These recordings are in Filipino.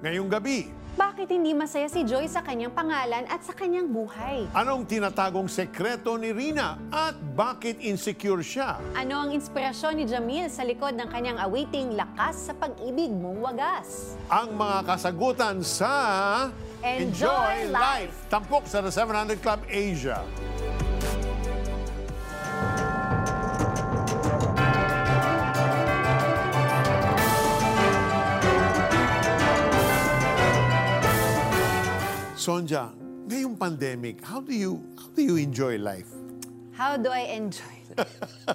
Ngayong gabi, Bakit hindi masaya si Joy sa kanyang pangalan at sa kanyang buhay? anong tinatagong sekreto ni Rina at bakit insecure siya? Ano ang inspirasyon ni Jamil sa likod ng kanyang awiting Lakas sa Pag-ibig Mong Wagas? Ang mga kasagutan sa Enjoy Life! Tampok sa The 700 Club Asia. Sonja, ngayong pandemic, how do you enjoy life? How do I enjoy life?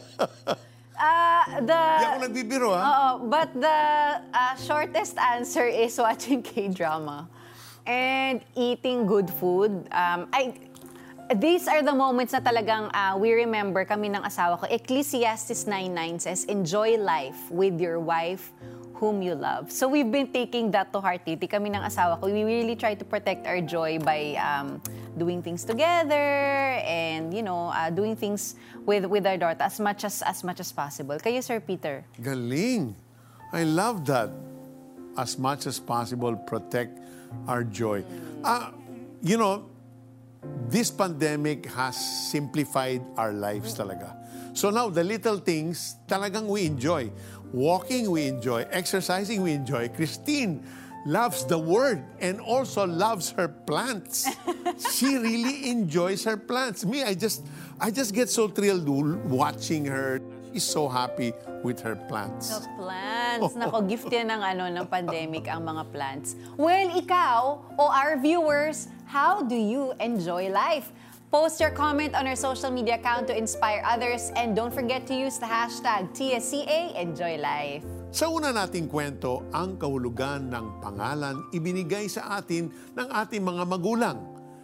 Hindi ako nagbibiro, ha? But the shortest answer is watching K-drama and eating good food. These are the moments na talagang we remember kami ng asawa ko. Ecclesiastes 9:9 says, enjoy life with your wife whom you love. So we've been taking that to heart, Titi. Kami ng asawa ko, we really try to protect our joy by doing things together and, doing things with our daughter as much as possible. Kayo, Sir Peter? Galing. I love that. As much as possible, protect our joy. This pandemic has simplified our lives talaga. So now, the little things, talagang we enjoy. Walking, we enjoy. Exercising, we enjoy. Christine loves the Word and also loves her plants. She really enjoys her plants. Me, I just get so thrilled watching her. She's so happy with her plants. The plants. Nako, gift yan ng pandemic ang mga plants. Well, ikaw o our viewers, how do you enjoy life? Post your comment on our social media account to inspire others and don't forget to use the hashtag TSCA Enjoy Life. Sa una nating kwento, ang kahulugan ng pangalan ibinigay sa atin ng ating mga magulang.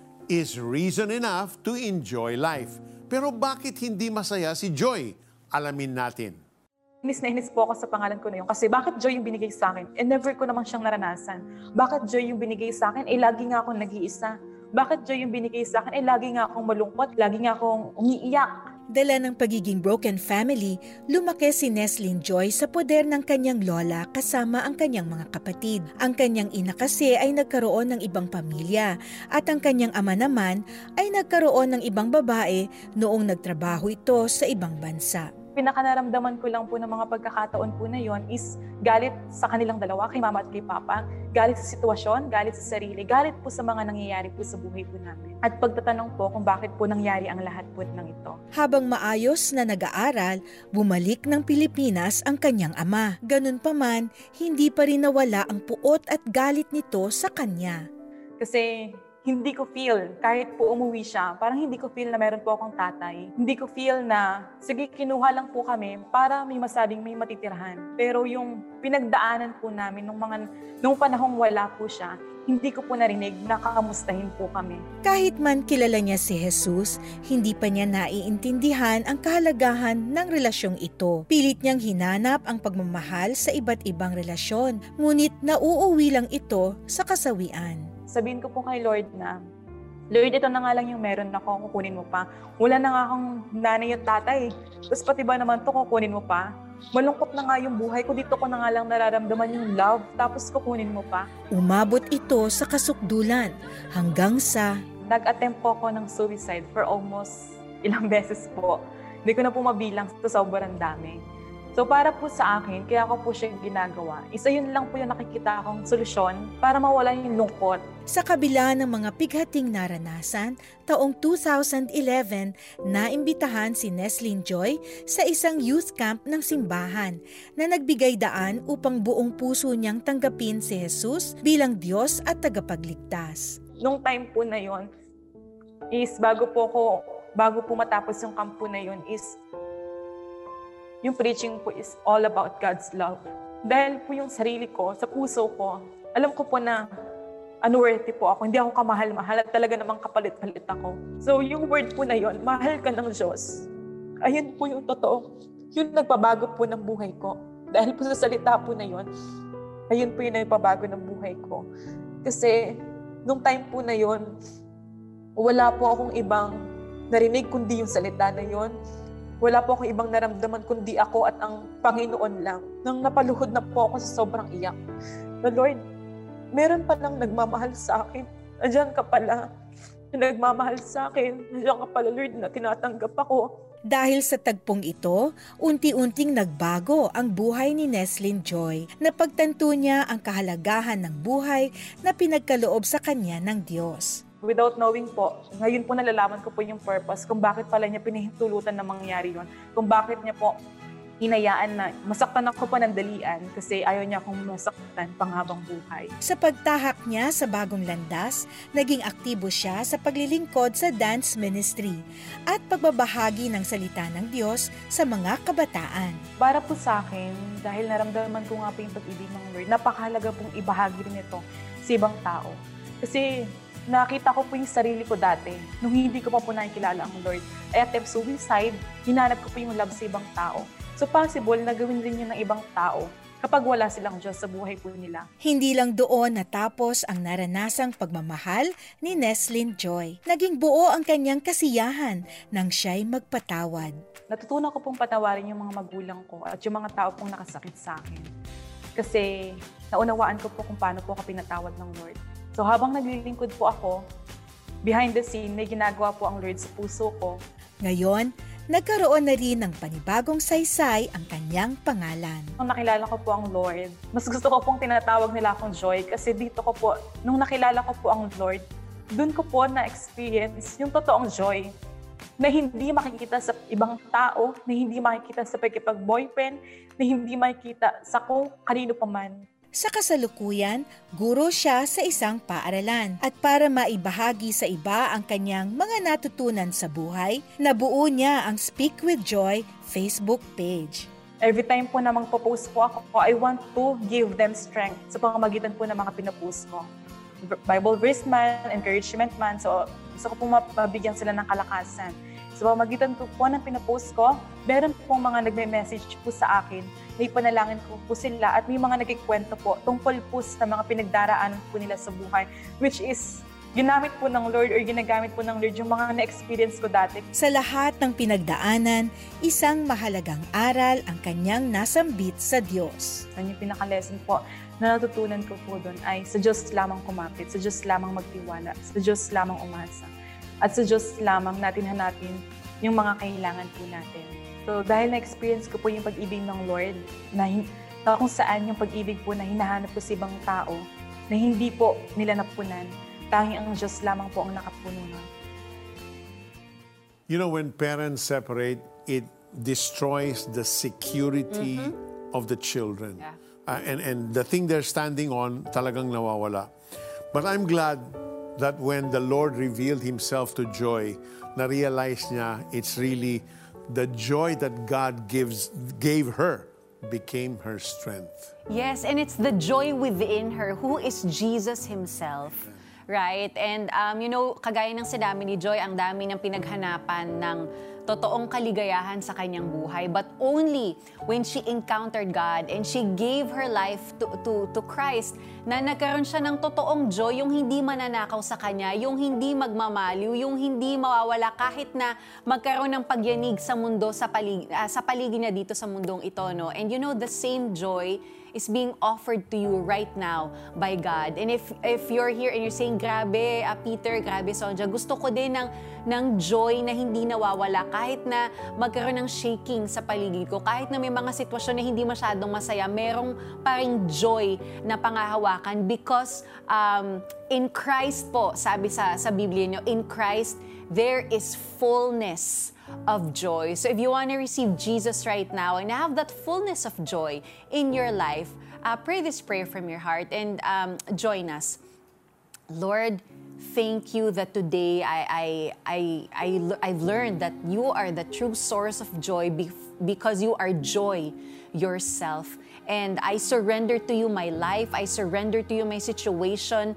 Is reason enough to enjoy life. Pero bakit hindi masaya si Joy? Alamin natin. Inis na inis po ako sa pangalan ko na yun. Kasi bakit Joy yung binigay sa akin? Never ko naman siyang naranasan. Bakit Joy yung binigay sa akin? Lagi nga akong nag-iisa. Bakit Joy yung binigay sa akin? Lagi nga akong malungkot. Lagi nga akong umiiyak. Dala ng pagiging broken family, lumaki si Neslin Joy sa poder ng kanyang lola kasama ang kanyang mga kapatid. Ang kanyang ina kasi ay nagkaroon ng ibang pamilya at ang kanyang ama naman ay nagkaroon ng ibang babae noong nagtrabaho ito sa ibang bansa. Pinakanaramdaman ko lang po ng mga pagkakataon po na yon is galit sa kanilang dalawa, kay mama at kay papa, galit sa sitwasyon, galit sa sarili, galit po sa mga nangyayari po sa buhay po namin. At pagtatanong po kung bakit po nangyari ang lahat po ng ito. Habang maayos na nag-aaral, bumalik ng Pilipinas ang kanyang ama. Ganun pa man, hindi pa rin nawala ang puot at galit nito sa kanya. Kasi hindi ko feel, kahit po umuwi siya, parang hindi ko feel na meron po akong tatay. Hindi ko feel na, sige, kinuha lang po kami para may masabing may matitirahan. Pero yung pinagdaanan po namin nung panahong wala po siya, hindi ko po narinig na kakamustahin po kami. Kahit man kilala niya si Jesus, hindi pa niya naiintindihan ang kahalagahan ng relasyong ito. Pilit niyang hinanap ang pagmamahal sa iba't ibang relasyon, ngunit nauuwi lang ito sa kasawian. Sabihin ko po kay Lord na, Lord, ito na nga lang yung meron ako, kukunin mo pa. Wala na nga akong nanay at tatay. Tapos pati ba naman to, kukunin mo pa? Malungkot na nga yung buhay ko, dito ko na nga lang nararamdaman yung love, tapos kukunin mo pa. Umabot ito sa kasukdulan hanggang sa nag-attempt po ako ng suicide for almost ilang beses po. Hindi ko na po mabilang sa sobrang dami. So para po sa akin, kaya ako po siya ginagawa. Isa yun lang po yung nakikita akong solusyon para mawala yung lungkot. Sa kabila ng mga pighating naranasan, taong 2011, naimbitahan si Neslin Joy sa isang youth camp ng simbahan na nagbigay daan upang buong puso niyang tanggapin si Jesus bilang Diyos at tagapagligtas. Nung time po na yun, is bago po matapos yung camp po na yun, is yung preaching po is all about God's love. Dahil po yung sarili ko, sa puso ko, alam ko po na unworthy po ako. Hindi ako kamahal-mahal at talaga namang kapalit-palit ako. So yung word po na yun, mahal ka ng Diyos. Ayun po yung totoo. Yun nagpabago po ng buhay ko. Dahil po sa salita po na yun, ayun po yung nagpabago ng buhay ko. Kasi nung time po na yun, wala po akong ibang narinig kundi yung salita na yun. Wala po akong ibang naramdaman kundi ako at ang Panginoon lang. Nang napaluhod na po ako sa sobrang iyak. The Lord, meron palang nagmamahal sa akin. Andiyan ka pala. Nagmamahal sa akin. Andiyan ka pala, Lord, na tinatanggap ako. Dahil sa tagpong ito, unti-unting nagbago ang buhay ni Neslyn Joy na pagtanto niya ang kahalagahan ng buhay na pinagkaloob sa kanya ng Diyos. Without knowing po, ngayon po nalalaman ko po yung purpose kung bakit pala niya pinahintulutan na mangyari yun. Kung bakit niya po hinayaan na masaktan ako pa ng dalian kasi ayaw niya akong masaktan panghabang buhay. Sa pagtahak niya sa bagong landas, naging aktibo siya sa paglilingkod sa dance ministry at pagbabahagi ng salita ng Diyos sa mga kabataan. Para po sa akin, dahil naramdaman ko nga po yung pag-ibig ng Lord, napakahalaga pong ibahagi rin ito sa ibang tao. Kasi nakita ko po yung sarili ko dati, nung hindi ko pa po nakikilala ang Lord. I attempt suicide, hinanap ko po yung love sa ibang tao. So possible na gawin rin yun ng ibang tao kapag wala silang Diyos sa buhay po nila. Hindi lang doon natapos ang naranasang pagmamahal ni Neslyn Joy. Naging buo ang kanyang kasiyahan nang siya'y magpatawad. Natutunan ko pong patawarin yung mga magulang ko at yung mga tao pong nakasakit sa akin. Kasi naunawaan ko po kung paano po ako pinatawad ng Lord. So habang naglilingkod po ako, behind the scene, may ginagawa po ang Lord sa puso ko. Ngayon, nagkaroon na rin ng panibagong saysay ang kanyang pangalan. Nung nakilala ko po ang Lord, mas gusto ko pong tinatawag nila akong Joy kasi dito ko po, nung nakilala ko po ang Lord, dun ko po na-experience yung totoong joy na hindi makikita sa ibang tao, na hindi makikita sa pagkipag-boyfriend, na hindi makikita sa kung kanino pa man. Sa kasalukuyan, guro siya sa isang paaralan at para maibahagi sa iba ang kanyang mga natutunan sa buhay, nabuo niya ang Speak with Joy Facebook page. Every time po na magpo-post po ako, I want to give them strength sa pamamagitan po ng mga pinapost ko. Bible verse man, encouragement man, so gusto ko po mabigyan sila ng kalakasan. Sa pamamagitan po ng pinapost ko, meron pong mga nagme-message po sa akin, may panalangin ko po sila at may mga nagkikwento po tungkol po sa mga pinagdaraanan po nila sa buhay, which is ginamit po ng Lord or ginagamit po ng Lord yung mga na-experience ko dati. Sa lahat ng pinagdaanan, isang mahalagang aral ang kanyang nasambit sa Diyos. Yung pinaka-lesson po na natutunan ko po doon ay sa Diyos lamang kumapit, sa Diyos lamang magtiwala, sa Diyos lamang umasa, at sa Diyos lamang natin hanapin yung mga kailangan po natin. So dahil na-experience ko po yung pag-ibig ng Lord, na kung saan yung pag-ibig po na hinahanap ko sa ibang tao, na hindi po nila napunan, tanging ang Diyos lamang po ang nakapuno nun. You know, when parents separate, it destroys the security of the children. Yeah. And the thing they're standing on, talagang nawawala. But I'm glad that when the Lord revealed Himself to Joy, na-realize niya it's really the joy that God gave her became her strength. Yes, and it's the joy within her, who is Jesus Himself. Right? And you know, kagaya ng sinabi ni Joy, ang dami ng pinaghanapan ng totoong kaligayahan sa kanyang buhay. But only when she encountered God and she gave her life to Christ, na nagkaroon siya ng totoong joy, yung hindi mananakaw sa kanya, yung hindi magmamaliw, yung hindi mawawala kahit na magkaroon ng pagyanig sa mundo, sa paligid niya dito sa mundong ito. No? And you know, the same joy is being offered to you right now by God. And if you're here and you're saying, grabe, Peter, grabe, Sonja, gusto ko din ng joy na hindi nawawala kahit na magkaroon ng shaking sa paligid ko, kahit na may mga sitwasyon na hindi masyadong masaya, merong paring joy na pangahawakan because in Christ po, sabi sa Biblia nyo, in Christ, there is fullness of joy. So if you want to receive Jesus right now and have that fullness of joy in your life, pray this prayer from your heart and join us. Lord, thank you that today I've learned that you are the true source of joy because you are joy yourself. And I surrender to you my life. I surrender to you my situation.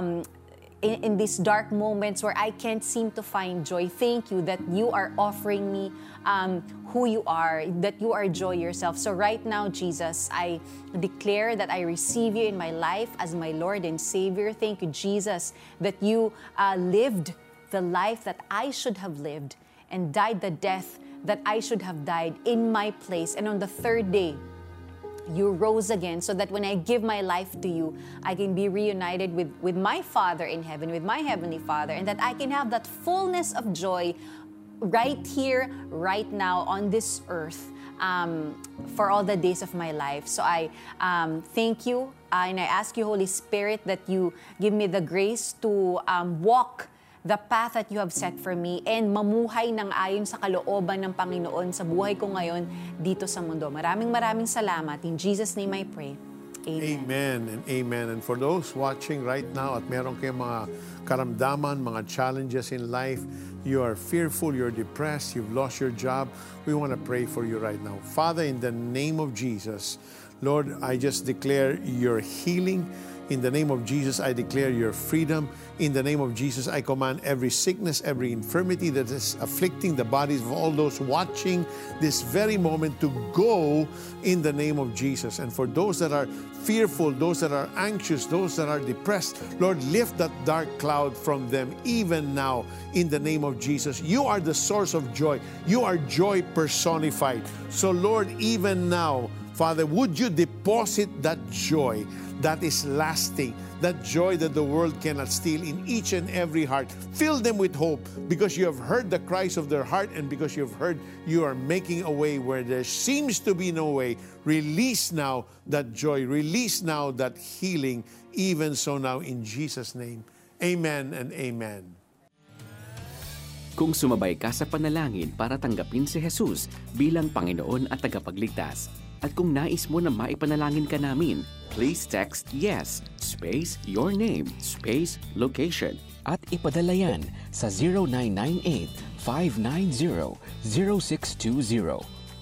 In these dark moments where I can't seem to find joy, thank you that you are offering me who you are, that you are joy yourself. So right now, Jesus, I declare that I receive you in my life as my Lord and Savior. Thank you, Jesus, that you lived the life that I should have lived and died the death that I should have died in my place. And on the third day, you rose again so that when I give my life to you, I can be reunited with my Father in heaven, with my Heavenly Father, and that I can have that fullness of joy right here, right now, on this earth, for all the days of my life. So I thank you, and I ask you, Holy Spirit, that you give me the grace to walk the path that you have set for me and mamuhay ng ayon sa kalooban ng Panginoon sa buhay ko ngayon dito sa mundo. Maraming salamat. In Jesus' name I pray. Amen. Amen and amen. And for those watching right now at meron kayong mga karamdaman, mga challenges in life, you are fearful, you're depressed, you've lost your job, we want to pray for you right now. Father, in the name of Jesus, Lord, I just declare your healing. In the name of Jesus, I declare your freedom. In the name of Jesus, I command every sickness, every infirmity that is afflicting the bodies of all those watching this very moment to go in the name of Jesus. And for those that are fearful, those that are anxious, those that are depressed, Lord, lift that dark cloud from them even now in the name of Jesus. You are the source of joy. You are joy personified. So Lord, even now, Father, would you deposit that joy that is lasting, that joy that the world cannot steal in each and every heart. Fill them with hope because you have heard the cries of their heart and because you have heard you are making a way where there seems to be no way. Release now that joy. Release now that healing. Even so now in Jesus' name. Amen and amen. Kung sumabay ka sa panalangin para tanggapin si Jesus bilang Panginoon at tagapagligtas, at kung nais mo na maipanalangin ka namin, please text YES, space your name, space location, at ipadala yan sa 0998-590-0620.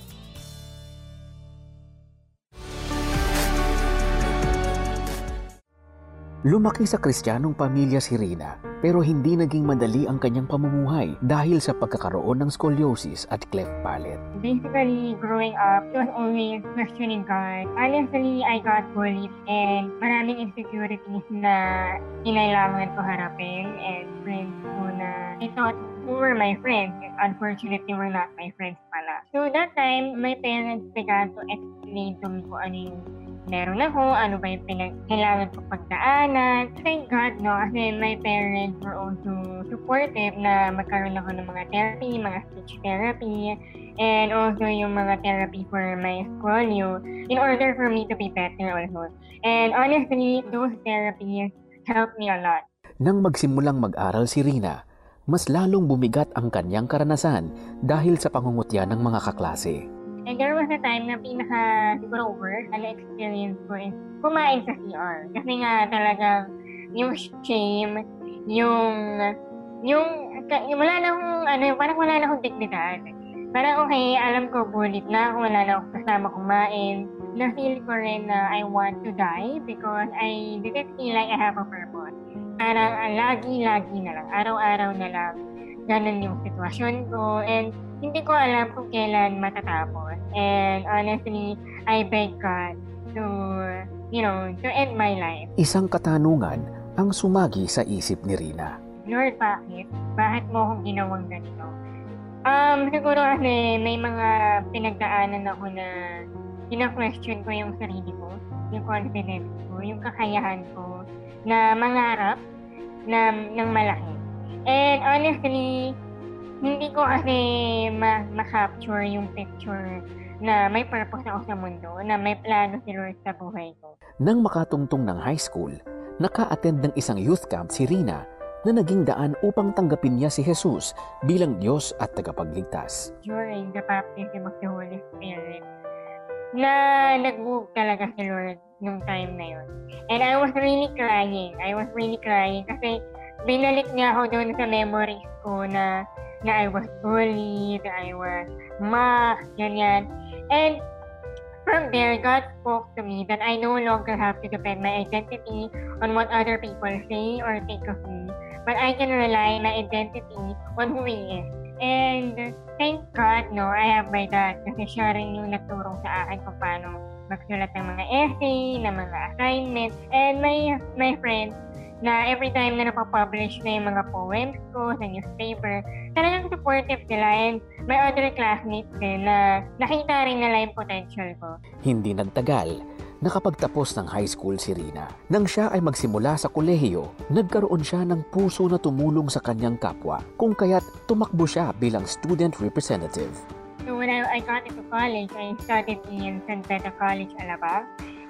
Lumaki sa Kristiyanong pamilya si Rina, pero hindi naging madali ang kanyang pamumuhay dahil sa pagkakaroon ng scoliosis at cleft palate. Basically, growing up, it was always questioning God. Honestly, I got bullied and maraming insecurities na kinailangan ko harapin, and friends ko na I thought who were my friends. Unfortunately, were not my friends pala. So that time, my parents began to explain to me kung ano yung meron ako, ano ba yung kailangan ko pagdaanan. Thank God, no, kasi my parents were also supportive na magkaroon ako ng mga therapy, mga speech therapy, and also yung mga therapy for my scolio in order for me to be better also. And honestly, those therapies helped me a lot. Nang magsimulang mag-aral si Rina, mas lalong bumigat ang kanyang karanasan dahil sa pangungutya ng mga kaklase. And there was a time na siguro worst na experience ko is kumain sa CR. Kasi nga talagang yung shame, yung wala na akong, parang wala na akong dignidad. Parang okay, alam ko, bullied na ako, wala na akong kasama kumain. Na-feel ko rin na I want to die because I didn't feel like I have a purpose. Parang lagi-lagi na lang, araw-araw na lang, ganun yung sitwasyon ko. And hindi ko alam kung kailan matatapos. And honestly, I beg God to end my life. Isang katanungan ang sumagi sa isip ni Rina. Lord, bakit? Bakit mo akong ginawang ganito? Siguro kasi may mga pinagdaanan ako na ina-question ko yung sarili ko, yung confidence ko, yung kakayahan ko na mangarap ng malaki. And honestly, hindi ko kasi ma-capture yung picture na may purpose ako sa mundo, na may plano si Lord sa buhay ko. Nang makatungtong ng high school, naka-attend ng isang youth camp si Rina na naging daan upang tanggapin niya si Jesus bilang Diyos at tagapagligtas. During the baptism of the Holy Spirit, na nag-move talaga si Lord nung time na yun. And I was really crying. Kasi binalik niya ako doon sa memories ko na I was bullied, I was mocked, ganyan. And from there, God spoke to me that I no longer have to depend my identity on what other people say or think of me, but I can rely my identity on who He is. And thank God, no, I have my dad kasi siya rin yung nagturong sa akin kung paano magsulat ng mga essay, ng mga assignments, and my friends na every time na napapublish na yung mga poems ko sa newspaper, talagang supportive sila, and may other classmates din na nakita rin nila yung potential ko. Hindi nagtagal, nakapagtapos ng high school si Rina. Nang siya ay magsimula sa kolehiyo, nagkaroon siya ng puso na tumulong sa kanyang kapwa, kung kaya't tumakbo siya bilang student representative. So when I got into college, I studied in San Pedro College, Alabang,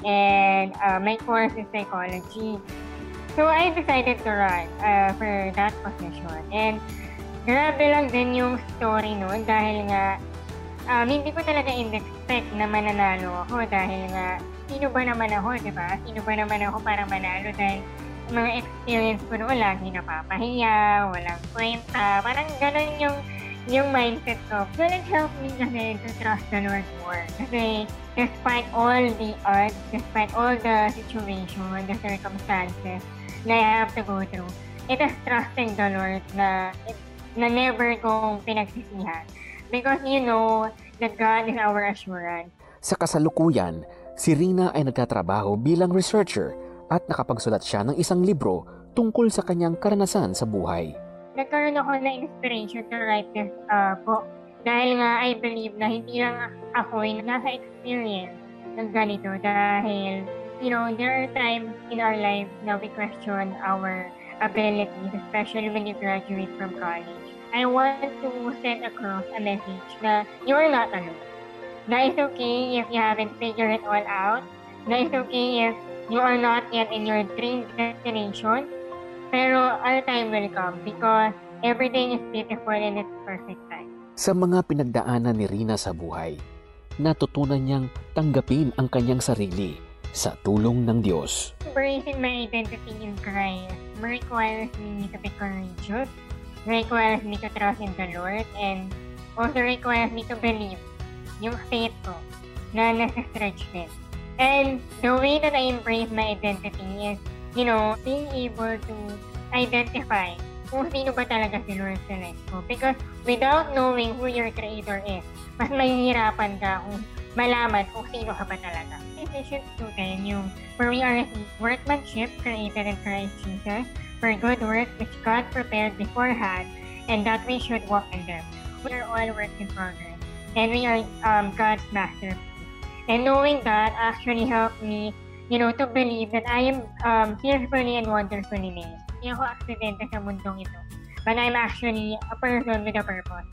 and my course is psychology. So I decided to run for that position. And grabe lang din yung story noon dahil nga hindi ko talaga in-expect na mananalo ako dahil nga sino ba naman ako, di ba? Sino ba naman ako para manalo dahil mga experience ko noon lagi napapahiya, walang kwenta, parang ganun yung mindset ko. So it helped me kasi to trust the Lord more. Kasi despite all the odds, despite all the situation, the circumstances na I have to go through, it is trusting the Lord na never kong pinagsisihan. Because you know that God is our assurance. Sa kasalukuyan, si Rina ay nagtatrabaho bilang researcher at nakapagsulat siya ng isang libro tungkol sa kanyang karanasan sa buhay. Nagkaroon ako na inspiration to write this book dahil nga I believe na hindi lang ako ay naka-experience ng ganito dahil you know, there are times in our lives na we question our abilities, especially when you graduate from college. I want to send across a message na you are not alone. Na it's okay if you haven't figured it all out. Na it's okay if you are not yet in your dream destination. Pero our time will come because everything is beautiful in its perfect time. Sa mga pinagdaanan ni Rina sa buhay, natutunan niyang tanggapin ang kanyang sarili sa tulong ng Diyos. Embracing my identity in Christ requires me to be courageous, requires me to trust in the Lord, and also requires me to believe yung faith ko na nasa-stretch din. And the way that I embrace my identity is, you know, being able to identify kung sino ba talaga si Lord sa life ko. Because without knowing who your Creator is, mas mahihirapan ka kung malaman kung sino ka ba talaga. Ephesians 2:10 yung, for we are His workmanship created in Christ Jesus for good works which God prepared beforehand and that we should walk in them. We are all works in progress and we are God's masterpiece. And knowing that actually helped me, you know, to believe that I am fearfully and wonderfully made. Hindi ako aksidente sa mundong ito, but I'm actually a person with a purpose.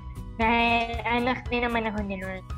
Dahil anak din naman ako ni Lord.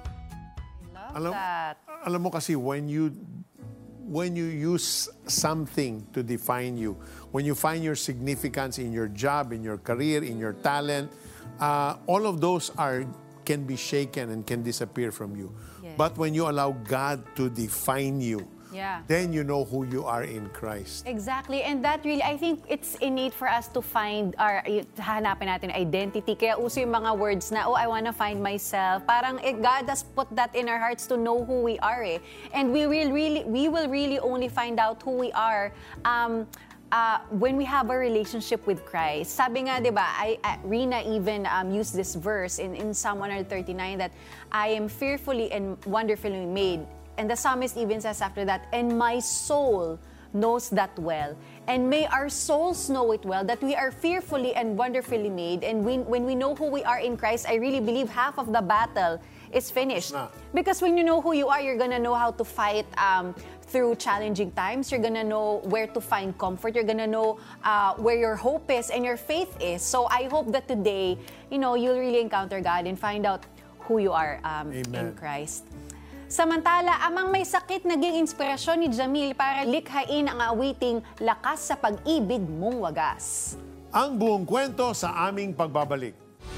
Alam mo kasi when you use something to define you, when you find your significance in your job, in your career, in your talent, all of those can be shaken and can disappear from you. Yes. But when you allow God to define you, Yeah. then you know who you are in Christ. Exactly. And that really, I think it's innate for us to find hanapin natin identity. Kaya uso yung mga words na, I wanna find myself. Parang God has put that in our hearts to know who we are eh. And we will really only find out who we are when we have a relationship with Christ. Sabi nga, di ba, Rina even used this verse in Psalm 139 that I am fearfully and wonderfully made. And the psalmist even says after that, and my soul knows that well. And may our souls know it well, that we are fearfully and wonderfully made. And when we know who we are in Christ, I really believe half of the battle is finished. Because when you know who you are, you're gonna know how to fight through challenging times. You're gonna know where to find comfort. You're gonna know where your hope is and your faith is. So I hope that today, you know, you'll really encounter God and find out who you are in Christ. Samantala, amang may sakit naging inspirasyon ni Jamil para likhain ang awiting Lakas sa Pag-ibig Mong Wagas. Ang buong kwento sa aming pagbabalik.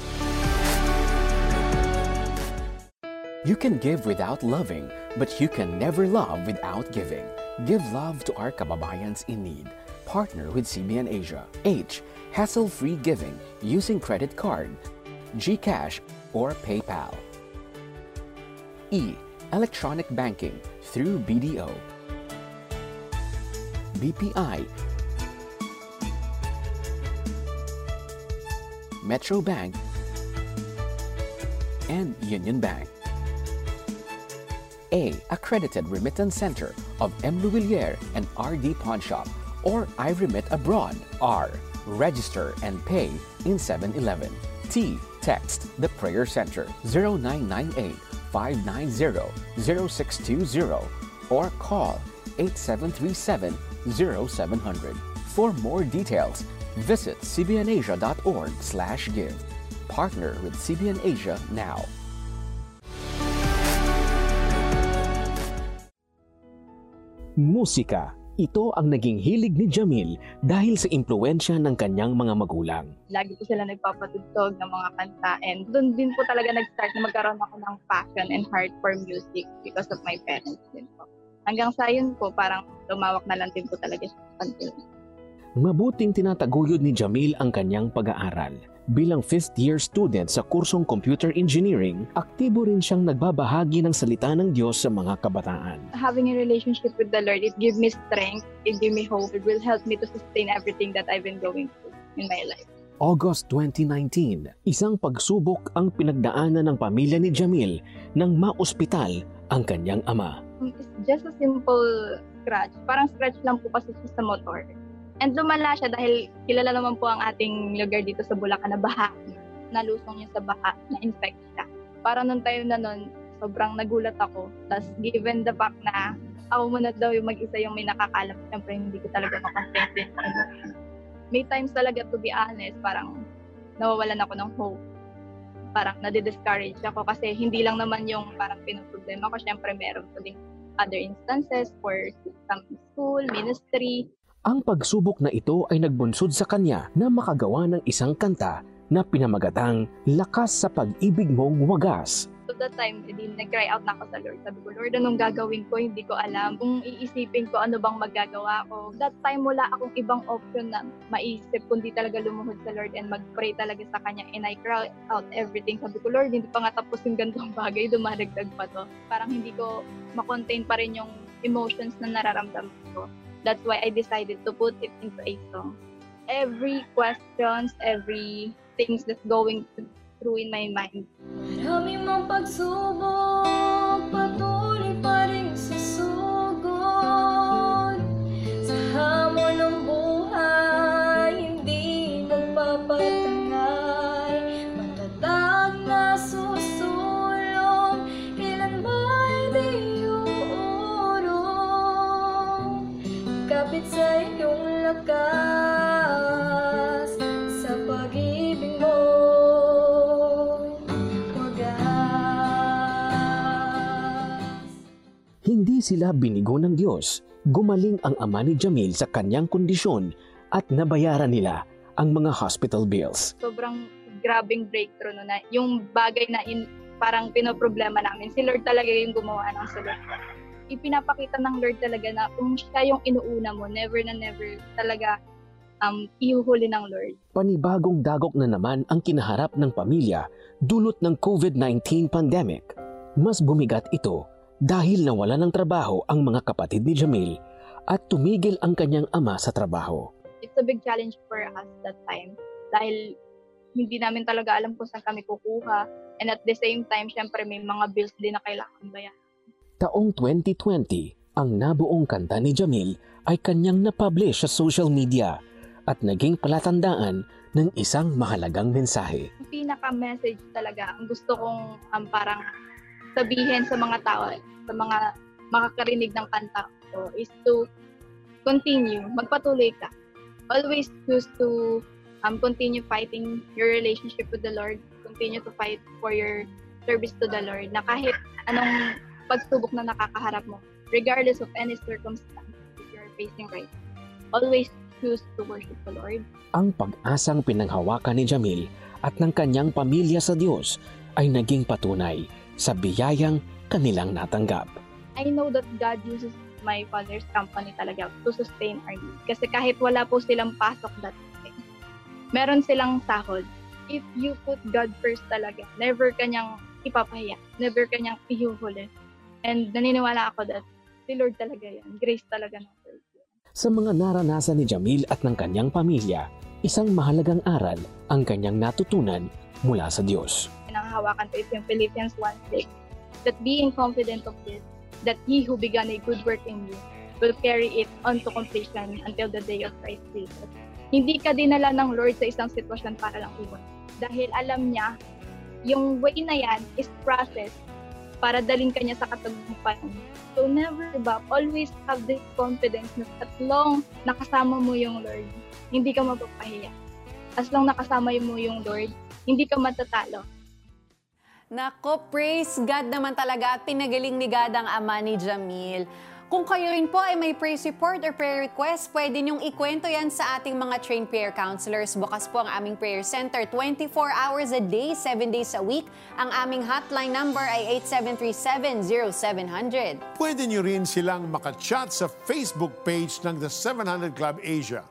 You can give without loving, but you can never love without giving. Give love to our kababayans in need. Partner with CBN Asia. H. Hassle-free giving using credit card, GCash, or PayPal. E. Electronic banking through BDO. BPI. Metro Bank and Union Bank. A. Accredited remittance center of M. Luwilier and RD Pawn Shop, Or iRemit Abroad. R. Register and pay in 7-Eleven. T. Text the Prayer Center 0998-590-0620 or call 8737-0700. For more details, visit cbnasia.org/give. Partner with CBN Asia now. Musika. Ito ang naging hilig ni Jamil dahil sa impluwensya ng kanyang mga magulang. Lagi po sila nagpapatugtog ng mga kanta and doon din po talaga nag-start na magkaroon ako ng passion and heart for music because of my parents din po. Hanggang sa yun po, parang lumawak na lang din po talaga sa until. Mabuting tinataguyod ni Jamil ang kanyang pag-aaral. Bilang 5th-year student sa kursong Computer Engineering, aktibo rin siyang nagbabahagi ng salita ng Diyos sa mga kabataan. Having a relationship with the Lord, it gives me strength, it gives me hope, it will help me to sustain everything that I've been going through in my life. August 2019, isang pagsubok ang pinagdaanan ng pamilya ni Jamil nang maospital ang kanyang ama. It's just a simple scratch. Parang scratch lang po kasi siya sa motor. And lumala siya dahil kilala naman po ang ating lugar dito sa Bulacan na baha. Nalusong niya sa baha, na-infect siya. Para nung time na nun, sobrang nagulat ako. Tapos given the fact na ako muna daw yung mag-isa yung may nakakalam, siyempre hindi ko talaga makakontent. May times talaga, to be honest, parang nawawalan ako ng hope. Parang nade-discourage ako kasi hindi lang naman yung parang pinoproblema ko. Siyempre meron po ding other instances for some school, ministry. Ang pagsubok na ito ay nagbunsod sa kanya na makagawa ng isang kanta na pinamagatang Lakas sa Pag-ibig Mong Wagas. So that time, nag-cry out na ako sa Lord. Sabi ko, Lord, anong gagawin ko? Hindi ko alam. Kung iisipin ko, ano bang magagawa ko? That time, wala akong ibang option na maisip, kundi talaga lumuhod sa Lord and mag-pray talaga sa Kanya. And I cry out everything. Sabi ko, Lord, hindi pa nga tapos yung gantong bagay, dumadagdag pa to. Parang hindi ko makontain pa rin yung emotions na nararamdaman ko. That's why I decided to put it into a song. Every questions, every things that's going through in my mind. Marami mang pagsubok, patuloy pa rin susugod. Sa hamon ng buhay, hindi nagpapatangay. Matatag na susulong, ilan ba'y di uurong. Kapit sa iyong lakas, sa pag-ibig mo. Hindi sila binigo ng Diyos. Gumaling ang ama ni Jamil sa kanyang kondisyon at nabayaran nila ang mga hospital bills. Sobrang grabing breakthrough no, na yung bagay na parang pinoproblema namin. Si Lord talaga yung gumawa ng solusyon. Ipinapakita ng Lord talaga na kung siya yung inuuna mo, never na never talaga ihuhuli ng Lord. Panibagong dagok na naman ang kinaharap ng pamilya dulot ng COVID-19 pandemic. Mas bumigat ito dahil nawala ng trabaho ang mga kapatid ni Jamil at tumigil ang kanyang ama sa trabaho. It's a big challenge for us that time dahil hindi namin talaga alam kung saan kami kukuha and at the same time, syempre may mga bills din na kailangan bayaran. Taong 2020, ang nabuong kanta ni Jamil ay kanyang na-publish sa social media at naging palatandaan ng isang mahalagang mensahe. Ang pinaka-message talaga, ang gusto kong parang sabihin sa mga tao, sa mga makakarinig ng kanta ko is to continue, magpatuloy ka. Always choose to continue fighting your relationship with the Lord, continue to fight for your service to the Lord, na kahit anong pagsubok na nakakaharap mo, regardless of any circumstance that you are facing right now, always choose to worship the Lord. Ang pag-asang pinanghawakan ni Jamil at ng kanyang pamilya sa Diyos ay naging patunay sa biyayang kanilang natanggap. I know that God uses my father's company talaga to sustain our needs. Kasi kahit wala po silang pasok that time, meron silang sahod. If you put God first talaga, never kanyang ipapahiya, never kanyang ihuhuli. And naniniwala ako that si Lord talaga yan. Grace talaga ng Lord. Sa mga naranasan ni Jamil at ng kanyang pamilya, isang mahalagang aral ang kanyang natutunan mula sa Diyos. Pinanghawakan ko ito yung Philippians 1:6, that being confident of this, that He who began a good work in you will carry it on to completion until the day of Christ Jesus. Hindi ka dinala ng Lord sa isang sitwasyon para lang iwan. Dahil alam niya, yung way na yan is process para dalhin ka niya sa katagumpayan. So never give up. Always have this confidence na as long nakasama mo yung Lord, hindi ka mapapahiya. As long nakasama mo yung Lord, hindi ka matatalo. Nako, praise God naman talaga at pinagaling ni God ang ama ni Jamil. Kung kayo rin po ay may praise report or prayer request, pwede niyong ikwento yan sa ating mga trained prayer counselors. Bukas po ang aming prayer center 24 hours a day, 7 days a week. Ang aming hotline number ay 8737-0700. Pwede niyo rin silang makachat sa Facebook page ng The 700 Club Asia.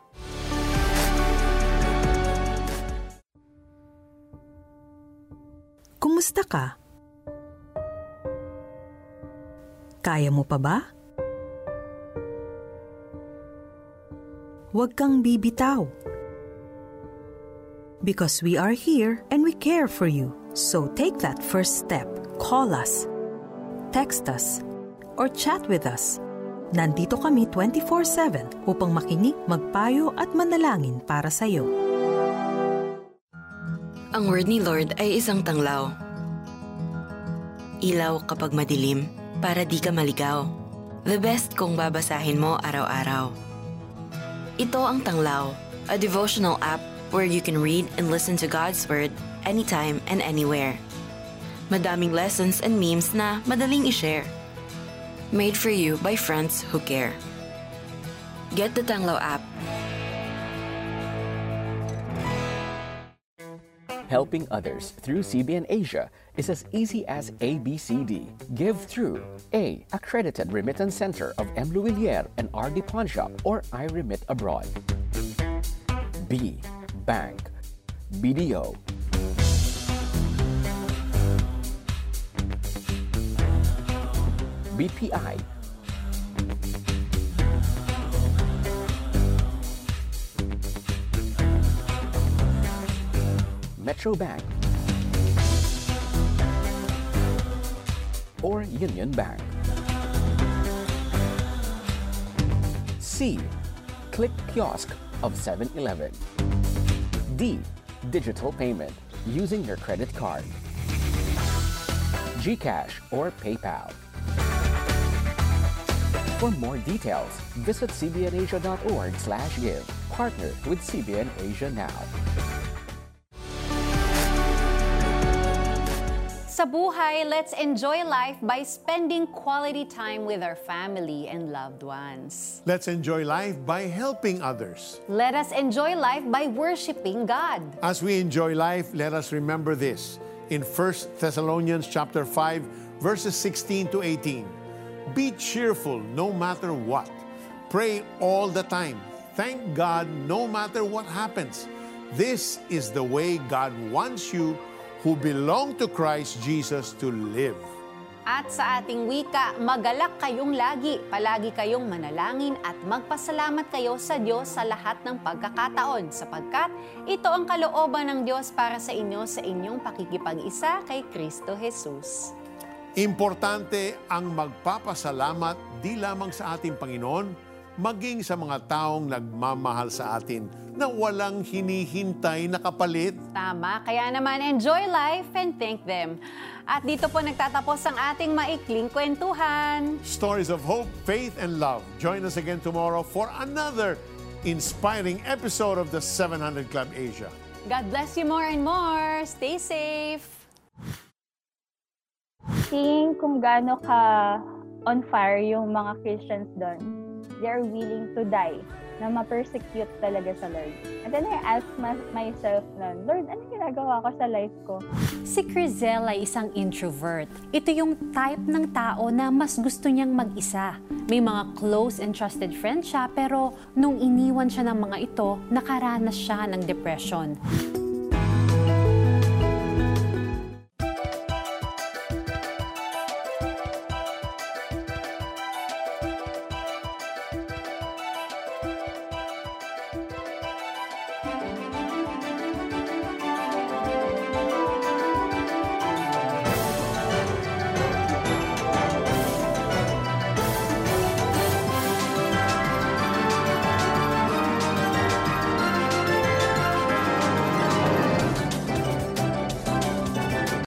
Kumusta ka? Kaya mo pa ba? Huwag kang bibitaw. Because we are here and we care for you. So take that first step. Call us, text us, or chat with us. Nandito kami 24/7 upang makinig, magpayo at manalangin para sa iyo. Ang word ni Lord ay isang tanglaw. Ilaw kapag madilim para di ka maligaw. The best kung babasahin mo araw-araw. Ito ang Tanglaw, a devotional app where you can read and listen to God's Word anytime and anywhere. Madaming lessons and memes na madaling i-share. Made for you by friends who care. Get the Tanglaw app. Helping others through CBN Asia is as easy as ABCD. Give through A. Accredited Remittance Center of M. Luwilier and RD Pawn Shop or iRemit Abroad. B. Bank. BDO. BPI. Metro Bank or Union Bank. C. Click Kiosk of 7-Eleven. D. Digital payment using your credit card. GCash or PayPal. For more details, visit cbnasia.org/give. Partner with CBN Asia now. Sa buhay, let's enjoy life by spending quality time with our family and loved ones. Let's enjoy life by helping others. Let us enjoy life by worshiping God. As we enjoy life, let us remember this. In 1 Thessalonians chapter 5, verses 16 to 18. Be cheerful no matter what. Pray all the time. Thank God no matter what happens. This is the way God wants you who belong to Christ Jesus to live. At sa ating wika, magalak kayong lagi, palagi kayong manalangin at magpasalamat kayo sa Diyos sa lahat ng pagkakataon sapagkat ito ang kalooban ng Diyos para sa inyo sa inyong pakikipag-isa kay Kristo Jesus. Importante ang magpapasalamat di lamang sa ating Panginoon, maging sa mga taong nagmamahal sa atin na walang hinihintay na kapalit. Tama, kaya naman enjoy life and thank them. At dito po nagtatapos ang ating maikling kwentuhan. Stories of hope, faith, and love. Join us again tomorrow for another inspiring episode of the 700 Club Asia. God bless you more and more. Stay safe. Seeing kung gaano ka on fire yung mga Christians doon, they are willing to die na ma-persecute talaga sa Lord. And then I ask myself na, Lord, ano ginagawa ko sa life ko? Si Crizel ay isang introvert. Ito yung type ng tao na mas gusto niyang mag-isa. May mga close and trusted friends siya, pero nung iniwan siya ng mga ito, nakaranas siya ng depression.